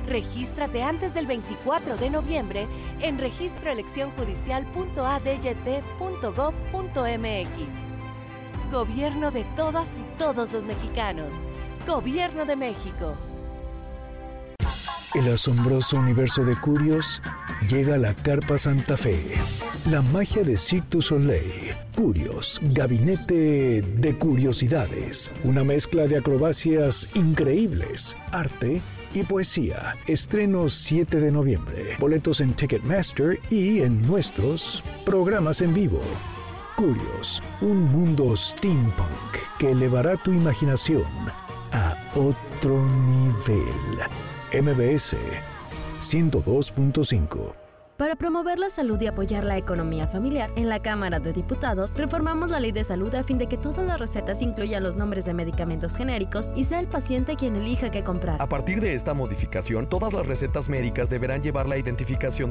Regístrate antes del 24 de noviembre en registroeleccionjudicial.adyt.gov.mx. Gobierno de todas y todos los mexicanos. Gobierno de México. El asombroso universo de Curios llega a la Carpa Santa Fe. La magia de Cirque du Soleil. Curios, gabinete de curiosidades. Una mezcla de acrobacias increíbles, arte y poesía. Estreno 7 de noviembre. Boletos en Ticketmaster y en nuestros programas en vivo. Curios, un mundo steampunk que elevará tu imaginación a otro nivel. MBS 102.5. Para promover la salud y apoyar la economía familiar, en la Cámara de Diputados reformamos la Ley de Salud a fin de que todas las recetas incluyan los nombres de medicamentos genéricos y sea el paciente quien elija qué comprar. A partir de esta modificación, todas las recetas médicas deberán llevar la identificación